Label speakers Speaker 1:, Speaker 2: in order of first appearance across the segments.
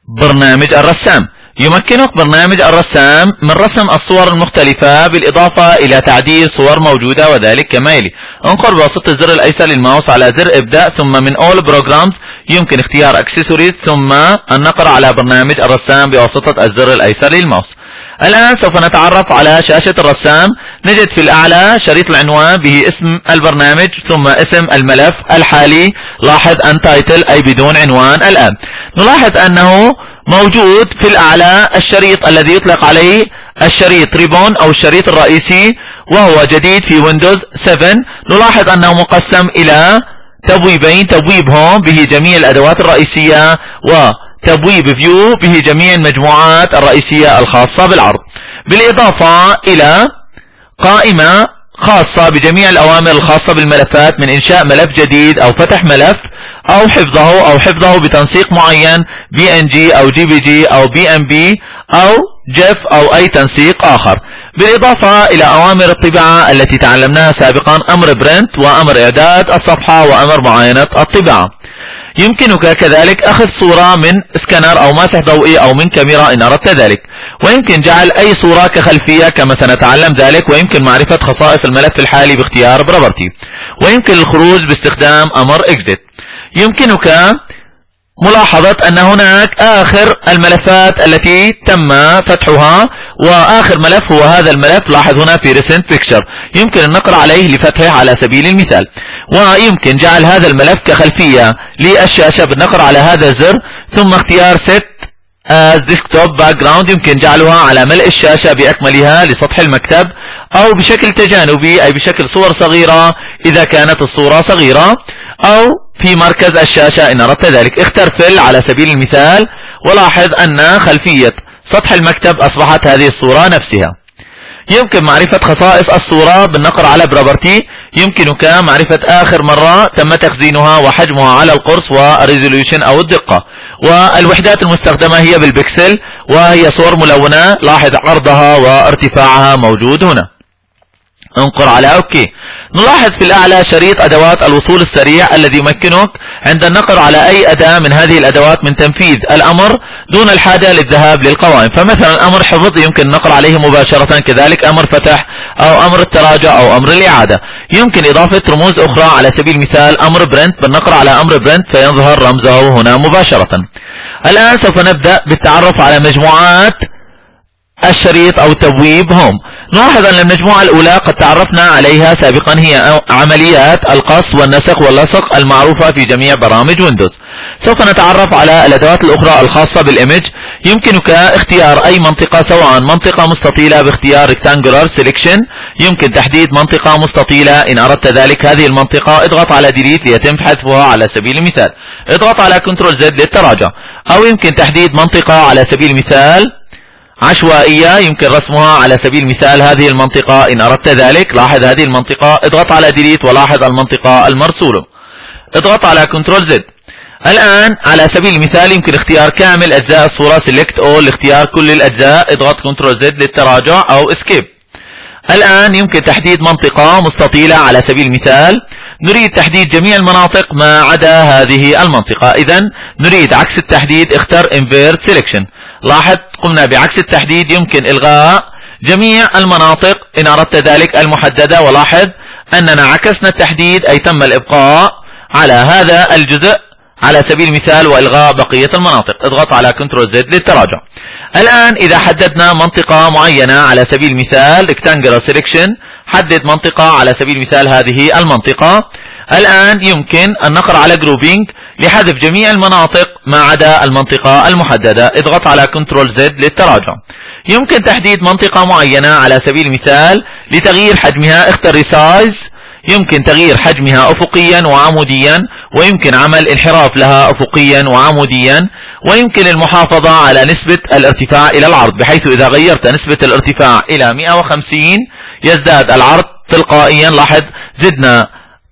Speaker 1: برنامج الرسام. يمكنك برنامج الرسام من رسم الصور المختلفة بالإضافة إلى تعديل صور موجودة، وذلك كما يلي: انقر بواسطة الزر الأيسر للماوس على زر ابدأ، ثم من All Programs يمكن اختيار Accessories، ثم النقر على برنامج الرسام بواسطة الزر الأيسر للماوس. الآن سوف نتعرف على شاشة الرسام. نجد في الأعلى شريط العنوان به اسم البرنامج ثم اسم الملف الحالي. لاحظ Untitled أي بدون عنوان. الآن نلاحظ أنه موجود في الأعلى الشريط الذي يطلق عليه الشريط ريبون أو الشريط الرئيسي، وهو جديد في ويندوز 7. نلاحظ أنه مقسم إلى تبويبين: تبويب هوم به جميع الأدوات الرئيسية، وتبويب فيو به جميع المجموعات الرئيسية الخاصة بالعرض، بالإضافة إلى قائمة خاصة بجميع الأوامر الخاصة بالملفات، من إنشاء ملف جديد أو فتح ملف أو حفظه بتنسيق معين PNG أو JPG أو BMP أو JPEG أو أي تنسيق آخر، بالإضافة إلى أوامر الطباعة التي تعلمناها سابقا: أمر برنت وأمر إعداد الصفحة وأمر معاينة الطباعة. يمكنك كذلك أخذ صورة من سكانر أو ماسح ضوئي أو من كاميرا إن أردت ذلك، ويمكن جعل أي صورة كخلفية كما سنتعلم ذلك، ويمكن معرفة خصائص الملف الحالي باختيار بروبرتي، ويمكن الخروج باستخدام أمر exit. يمكنك ملاحظة أن هناك آخر الملفات التي تم فتحها، وآخر ملف هو هذا الملف. لاحظ هنا في Recent Picture يمكن النقر عليه لفتحه على سبيل المثال، ويمكن جعل هذا الملف كخلفية للشاشة بالنقر على هذا الزر، ثم اختيار Set as Desktop Background يمكن جعلها على ملء الشاشة بأكملها لسطح المكتب، أو بشكل تجانبي أي بشكل صور صغيرة إذا كانت الصورة صغيرة، أو في مركز الشاشة إن أردت ذلك. اختر فيل على سبيل المثال، ولاحظ أن خلفية سطح المكتب أصبحت هذه الصورة نفسها. يمكن معرفة خصائص الصورة بالنقر على بروبرتي. يمكنك معرفة آخر مرة تم تخزينها وحجمها على القرص والريزوليوشن أو الدقة، والوحدات المستخدمة هي بالبكسل، وهي صور ملونة. لاحظ عرضها وارتفاعها موجود هنا. انقر على اوكي. نلاحظ في الاعلى شريط ادوات الوصول السريع الذي يمكنك عند النقر على اي اداة من هذه الادوات من تنفيذ الامر دون الحاجة للذهاب للقوائم. فمثلا امر حفظ يمكن النقر عليه مباشرة، كذلك امر فتح او امر التراجع او امر الاعادة. يمكن اضافة رموز اخرى على سبيل المثال امر برنت، بالنقر على امر برنت فيظهر رمزه هنا مباشرة. الان سوف نبدأ بالتعرف على مجموعات الشريط أو تبويب هوم. نلاحظ أن المجموعة الأولى قد تعرفنا عليها سابقا، هي عمليات القص والنسخ واللصق المعروفة في جميع برامج ويندوز. سوف نتعرف على الأدوات الأخرى الخاصة بالإيمج. يمكنك اختيار أي منطقة، سواء منطقة مستطيلة باختيار Rectangular Selection، يمكن تحديد منطقة مستطيلة إن أردت ذلك. هذه المنطقة اضغط على Delete ليتم حذفها على سبيل المثال، اضغط على Ctrl Z للتراجع. أو يمكن تحديد منطقة على سبيل المثال عشوائية، يمكن رسمها على سبيل المثال هذه المنطقة إن أردت ذلك. لاحظ هذه المنطقة، اضغط على Delete ولاحظ المنطقة المرسولة، اضغط على Ctrl Z. الآن على سبيل المثال يمكن اختيار كامل أجزاء الصورة Select All لاختيار كل الأجزاء، اضغط Ctrl Z للتراجع أو Escape. الآن يمكن تحديد منطقة مستطيلة على سبيل المثال. نريد تحديد جميع المناطق ما عدا هذه المنطقة، إذن نريد عكس التحديد، اختر Invert Selection. لاحظ قمنا بعكس التحديد، يمكن إلغاء جميع المناطق إن أردت ذلك المحددة. ولاحظ أننا عكسنا التحديد أي تم الإبقاء على هذا الجزء على سبيل المثال وإلغاء بقية المناطق، اضغط على Ctrl Z للتراجع. الآن إذا حددنا منطقة معينة على سبيل المثال Rectangular Selection، حدد منطقة على سبيل المثال هذه المنطقة. الآن يمكن النقر على Grouping لحذف جميع المناطق ما عدا المنطقة المحددة، اضغط على Ctrl Z للتراجع. يمكن تحديد منطقة معينة على سبيل المثال لتغيير حجمها، اختر Resize. يمكن تغيير حجمها أفقيا وعموديا، ويمكن عمل انحراف لها أفقيا وعموديا، ويمكن المحافظة على نسبة الارتفاع إلى العرض، بحيث إذا غيرت نسبة الارتفاع إلى 150 يزداد العرض تلقائيا. لاحظ زدنا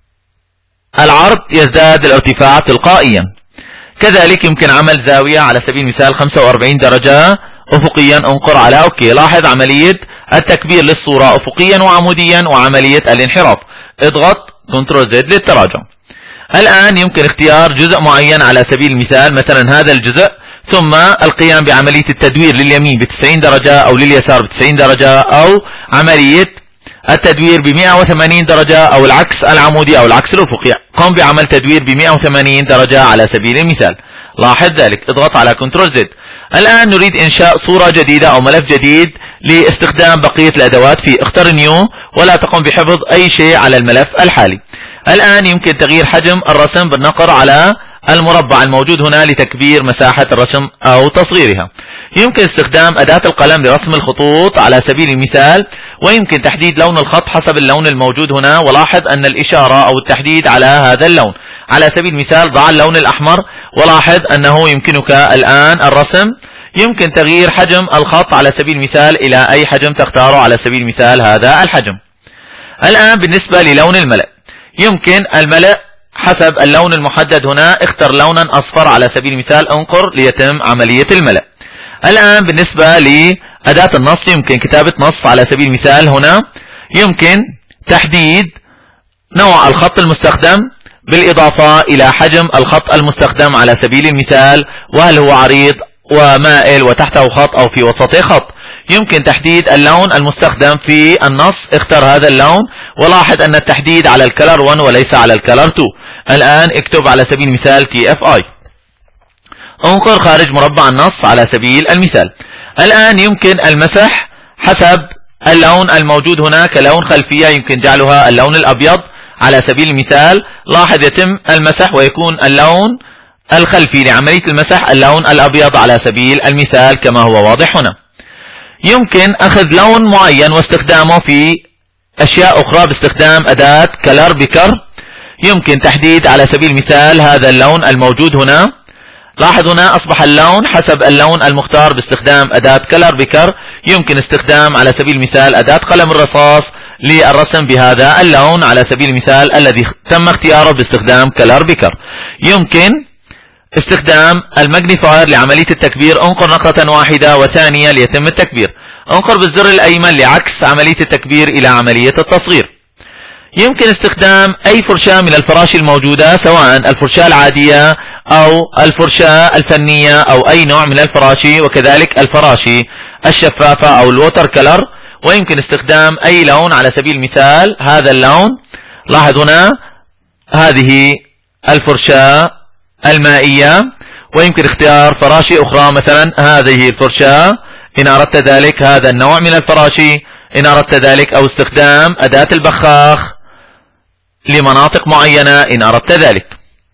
Speaker 1: العرض يزداد الارتفاع تلقائيا. كذلك يمكن عمل زاوية على سبيل المثال 45 درجة أفقيا، انقر على أوكي. لاحظ عملية التكبير للصورة أفقيا وعموديا وعملية الانحراف، اضغط Ctrl Z للتراجع. الآن يمكن اختيار جزء معين على سبيل المثال، مثلا هذا الجزء ثم القيام بعملية التدوير لليمين ب90 درجة أو لليسار ب90 درجة، أو عملية التدوير ب180 درجة أو العكس العمودي أو العكس الأفقي. قم بعمل تدوير ب180 درجة على سبيل المثال. لاحظ ذلك. اضغط على كنترول زد. الآن نريد إنشاء صورة جديدة أو ملف جديد لاستخدام بقية الأدوات فيه. اختر نيو ولا تقم بحفظ أي شيء على الملف الحالي. الآن يمكن تغيير حجم الرسم بالنقر على المربع الموجود هنا لتكبير مساحة الرسم أو تصغيرها. يمكن استخدام أداة القلم لرسم الخطوط على سبيل المثال، ويمكن تحديد لون الخط حسب اللون الموجود هنا. ولاحظ أن الإشارة أو التحديد على هذا اللون. على سبيل المثال ضع اللون الأحمر، ولاحظ أنه يمكنك الآن الرسم. يمكن تغيير حجم الخط على سبيل المثال إلى أي حجم تختاره، على سبيل المثال هذا الحجم. الآن بالنسبة للون الملأ، يمكن الملأ حسب اللون المحدد هنا. اختر لونا أصفر على سبيل المثال، انقر ليتم عملية الملأ. الآن بالنسبة لأداة النص، يمكن كتابة نص على سبيل المثال هنا. يمكن تحديد نوع الخط المستخدم بالإضافة إلى حجم الخط المستخدم على سبيل المثال، وهل هو عريض ومائل وتحته خط أو في وسطه خط. يمكن تحديد اللون المستخدم في النص، اختر هذا اللون. ولاحظ أن التحديد على الكلر 1 وليس على الكلر 2. الآن اكتب على سبيل المثال TFI. انقر خارج مربع النص على سبيل المثال. الآن يمكن المسح حسب اللون الموجود هنا كلون خلفية. يمكن جعلها اللون الأبيض على سبيل المثال. لاحظ يتم المسح ويكون اللون الخلفي لعملية المسح اللون الأبيض على سبيل المثال كما هو واضح هنا. يمكن أخذ لون معين واستخدامه في أشياء أخرى باستخدام أداة كلر بيكر. يمكن تحديد على سبيل المثال هذا اللون الموجود هنا. لاحظ هنا أصبح اللون حسب اللون المختار باستخدام أداة كلر بيكر. يمكن استخدام على سبيل المثال أداة قلم الرصاص للرسم بهذا اللون على سبيل المثال الذي تم اختياره باستخدام كلر بيكر. يمكن استخدام الماجنيفاير لعملية التكبير. انقر نقرة واحدة وثانية ليتم التكبير. انقر بالزر الأيمن لعكس عملية التكبير إلى عملية التصغير. يمكن استخدام أي فرشاة من الفراشي الموجودة، سواء الفرشاة العادية أو الفرشاة الفنية أو أي نوع من الفراشي، وكذلك الفراشي الشفافة أو الووتر كلر. ويمكن استخدام أي لون على سبيل المثال هذا اللون. لاحظ هنا هذه الفرشاة المائية. ويمكن اختيار فراشي أخرى، مثلا هذه الفرشاة إن أردت ذلك، هذا النوع من الفراشي إن أردت ذلك، أو استخدام أداة البخاخ لمناطق معينة إن أردت ذلك.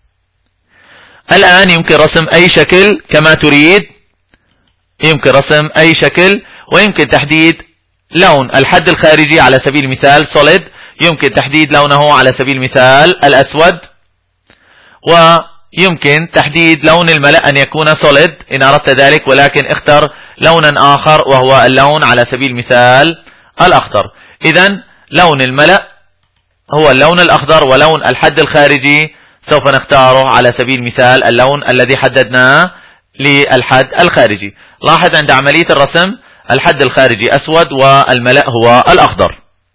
Speaker 1: الآن يمكن رسم أي شكل كما تريد. يمكن رسم أي شكل، ويمكن تحديد لون الحد الخارجي على سبيل المثال solid. يمكن تحديد لونه على سبيل المثال الأسود. ويمكن تحديد لون الملأ أن يكون solid إن أردت ذلك، ولكن اختر لونا آخر وهو اللون على سبيل المثال الأخضر. إذن لون الملأ هو اللون الأخضر، ولون الحد الخارجي سوف نختاره على سبيل المثال اللون الذي حددناه للحد الخارجي. لاحظ عند عملية الرسم الحد الخارجي أسود والملأ هو الأخضر.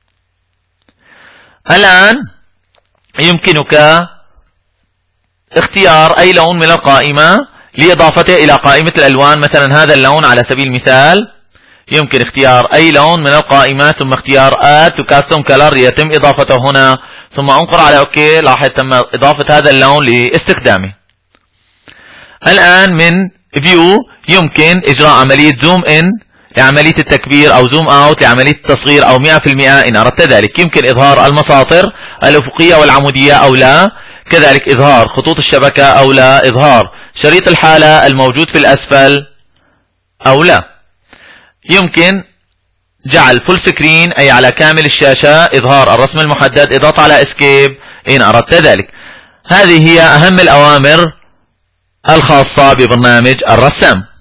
Speaker 1: الآن يمكنك اختيار أي لون من القائمة لإضافته إلى قائمة الألوان. مثلا هذا اللون على سبيل المثال. يمكن اختيار أي لون من القائمة ثم اختيار Add to Custom Color يتم إضافته هنا، ثم انقر على OK. لاحظ تم إضافة هذا اللون لاستخدامه. الآن من View يمكن إجراء عملية Zoom In لعملية التكبير أو Zoom Out لعملية التصغير أو 100% إن أردت ذلك. يمكن إظهار المساطر الأفقية والعمودية أو لا، كذلك إظهار خطوط الشبكة أو لا، إظهار شريط الحالة الموجود في الأسفل أو لا. يمكن جعل فول سكرين أي على كامل الشاشة، إظهار الرسم المحدد، اضغط على اسكيب إن أردت ذلك. هذه هي أهم الأوامر الخاصة ببرنامج الرسام.